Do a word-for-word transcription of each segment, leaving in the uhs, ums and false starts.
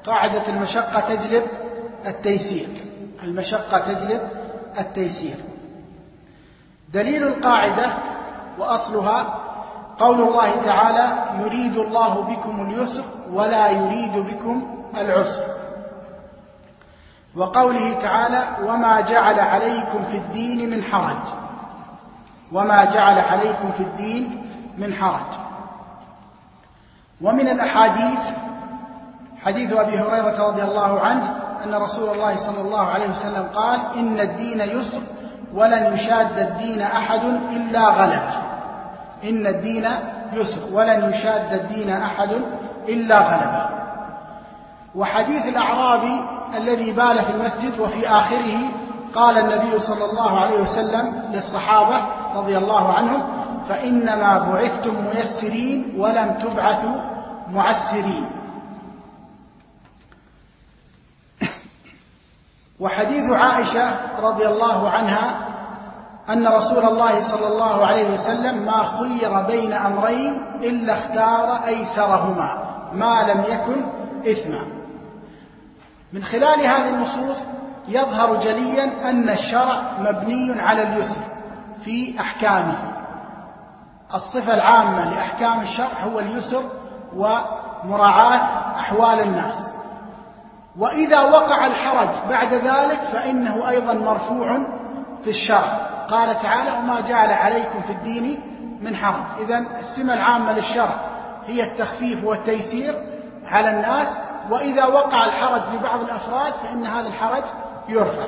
قاعدة المشقة تجلب التيسير، المشقة تجلب التيسير. دليل القاعدة وأصلها قول الله تعالى: يريد الله بكم اليسر ولا يريد بكم العسر، وقوله تعالى: وما جعل عليكم في الدين من حرج، وما جعل عليكم في الدين من حرج. ومن الأحاديث حديث أبي هريرة رضي الله عنه أن رسول الله صلى الله عليه وسلم قال: إن الدين يسر ولن يشاد الدين أحد إلا غلبه. إن الدين يسر ولن يشاد الدين أحد إلا غلبه. وحديث الأعرابي الذي بال في المسجد وفي آخره قال النبي صلى الله عليه وسلم للصحابة رضي الله عنهم: فإنما بعثتم ميسرين ولم تبعثوا معسرين. وحديث عائشة رضي الله عنها أن رسول الله صلى الله عليه وسلم ما خير بين أمرين إلا اختار أيسرهما ما لم يكن إثما. من خلال هذه النصوص يظهر جليا أن الشرع مبني على اليسر في أحكامه. الصفة العامة لأحكام الشرع هو اليسر ومراعاة أحوال الناس، وإذا وقع الحرج بعد ذلك فإنه أيضا مرفوع في الشرع. قال تعالى: وما جعل عليكم في الدين من حرج. إذن السمة العامة للشرع هي التخفيف والتيسير على الناس، وإذا وقع الحرج في بعض الأفراد فإن هذا الحرج يرفع.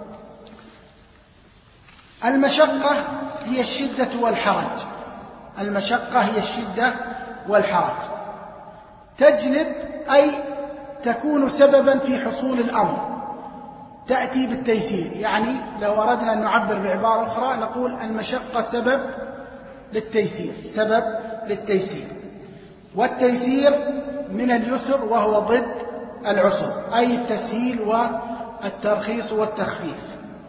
المشقة هي الشدة والحرج، المشقة هي الشدة والحرج. تجلب أي تكون سببا في حصول الأمر، تأتي بالتيسير. يعني لو أردنا أن نعبر بعبارة أخرى نقول المشقة سبب للتيسير، سبب للتيسير. والتيسير من اليسر وهو ضد العسر، أي التسهيل والترخيص والتخفيف.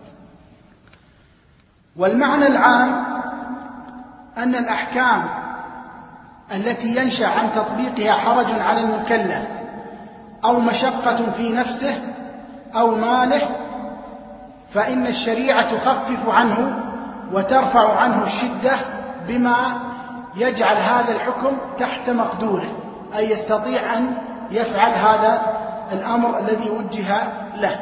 والمعنى العام أن الأحكام التي ينشأ عن تطبيقها حرج على المكلف أو مشقة في نفسه أو ماله فإن الشريعة تخفف عنه وترفع عنه الشدة بما يجعل هذا الحكم تحت مقدوره، أي يستطيع أن يفعل هذا الأمر الذي وجه له.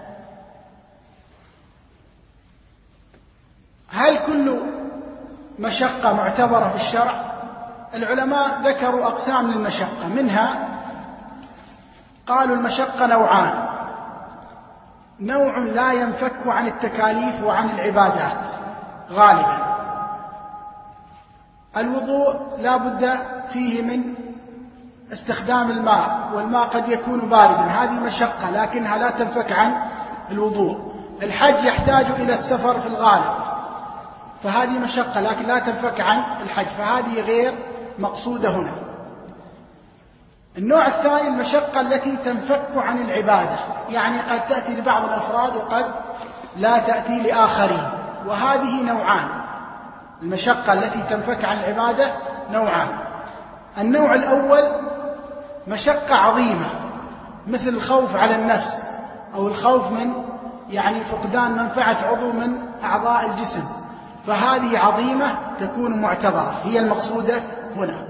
هل كل مشقة معتبرة في الشرع؟ العلماء ذكروا أقسام للمشقة، منها قالوا المشقة نوعان: نوع لا ينفك عن التكاليف وعن العبادات غالبا. الوضوء لا بد فيه من استخدام الماء، والماء قد يكون باردا، هذه مشقة لكنها لا تنفك عن الوضوء. الحج يحتاج إلى السفر في الغالب، فهذه مشقة لكن لا تنفك عن الحج، فهذه غير مقصودة هنا. النوع الثاني المشقة التي تنفك عن العبادة، يعني قد تأتي لبعض الأفراد وقد لا تأتي لآخرين، وهذه نوعان. المشقة التي تنفك عن العبادة نوعان: النوع الأول مشقة عظيمة مثل الخوف على النفس أو الخوف من يعني فقدان منفعة عضو من أعضاء الجسم، فهذه عظيمة تكون معتبرة، هي المقصودة هنا.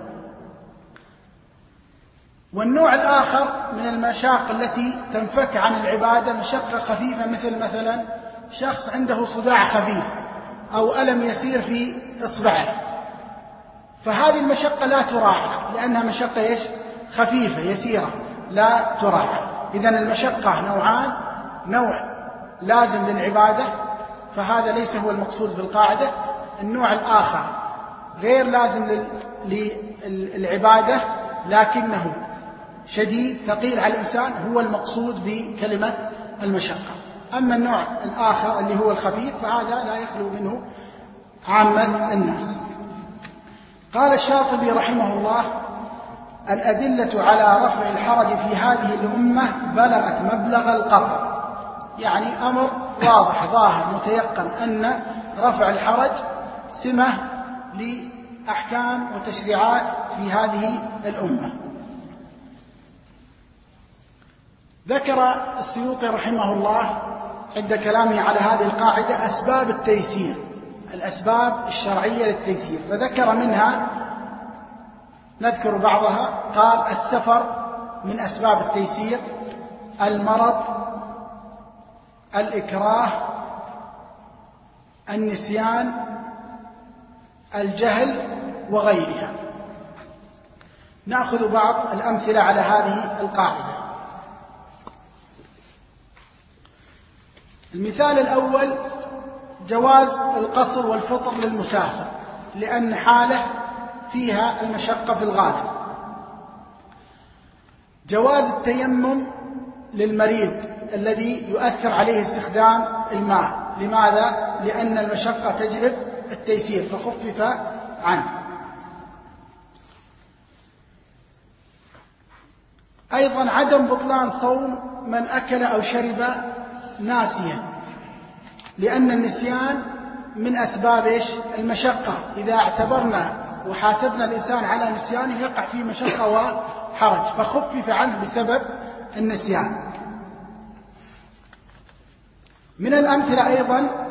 والنوع الآخر من المشاق التي تنفك عن العبادة مشقة خفيفة، مثل مثلا شخص عنده صداع خفيف أو ألم يسير في إصبعه، فهذه المشقة لا تراعى لأنها مشقة إيش؟ خفيفة يسيرة لا تراعى. إذن المشقة نوعان: نوع لازم للعبادة فهذا ليس هو المقصود بالقاعدة، النوع الآخر غير لازم للعبادة لكنه شديد ثقيل على الإنسان، هو المقصود بكلمة المشقة. أما النوع الآخر اللي هو الخفيف فهذا لا يخلو منه عامة الناس. قال الشاطبي رحمه الله: الأدلة على رفع الحرج في هذه الأمة بلغت مبلغ القطع، يعني أمر واضح ظاهر متيقن أن رفع الحرج سمة لأحكام وتشريعات في هذه الأمة. ذكر السيوطي رحمه الله عند كلامه على هذه القاعدة أسباب التيسير، الأسباب الشرعية للتيسير، فذكر منها نذكر بعضها. قال: السفر من أسباب التيسير، المرض، الإكراه، النسيان، الجهل وغيرها. نأخذ بعض الأمثلة على هذه القاعدة. المثال الأول: جواز القصر والفطر للمسافر لأن حاله فيها المشقة في الغالب. جواز التيمم للمريض الذي يؤثر عليه استخدام الماء. لماذا؟ لأن المشقة تجلب التيسير فخفف عنه. أيضا عدم بطلان صوم من أكل أو شرب ناسيا، لأن النسيان من أسباب إيش؟ المشقة. إذا اعتبرنا وحاسبنا الإنسان على نسيانه يقع فيه مشقة وحرج، فخفف عنه بسبب النسيان. من الأمثلة أيضا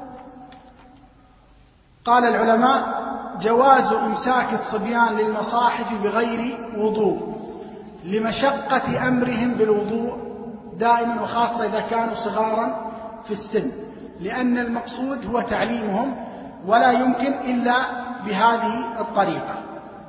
قال العلماء: جواز إمساك الصبيان للمصاحف بغير وضوء لمشقة أمرهم بالوضوء دائما، وخاصة إذا كانوا صغارا في السن، لأن المقصود هو تعليمهم ولا يمكن إلا بهذه الطريقة.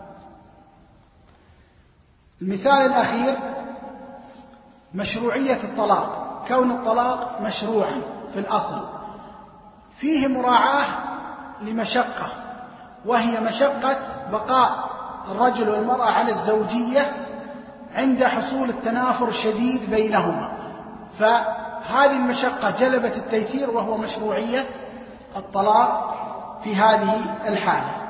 المثال الأخير: مشروعية الطلاق، كون الطلاق مشروعا في الأصل فيه مراعاة لمشقة، وهي مشقة بقاء الرجل والمرأة على الزوجية عند حصول التنافر الشديد بينهما، فهذه المشقة جلبت التيسير وهو مشروعية الطلاق في هذه الحالة.